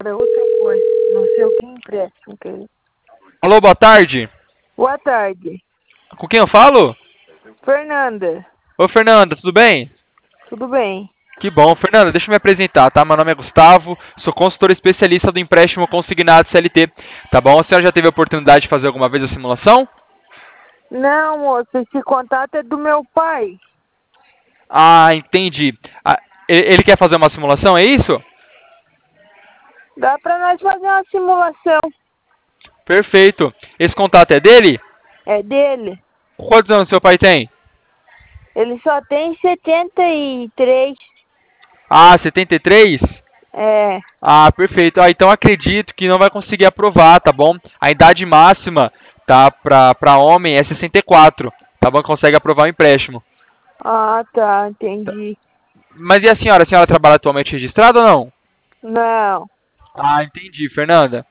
Para outra coisa, não sei o que empréstimo que ele. Alô, boa tarde. Boa tarde. Com quem eu falo? Fernanda, Ô, Fernanda, tudo bem? tudo bem? Que bom. Fernanda, deixa eu me apresentar, tá? Meu nome é Gustavo, sou consultor especialista do empréstimo consignado CLT, tá bom? A senhora já teve a oportunidade de fazer alguma vez a simulação? Não, moça, esse contato é do meu pai. Ah, entendi. Ah, ele quer fazer uma simulação, é isso? Dá para nós fazer uma simulação. Perfeito. Esse contato é dele? É dele. Quantos anos seu pai tem? Ele só tem 73. Ah, 73? É. Ah, perfeito. Ah, então acredito que não vai conseguir aprovar, tá bom? A idade máxima, tá, para homem é 64, tá bom? Consegue aprovar o empréstimo. Ah, tá, entendi. Mas e a senhora? A senhora trabalha atualmente registrada ou não? Não. Ah, entendi, Fernanda.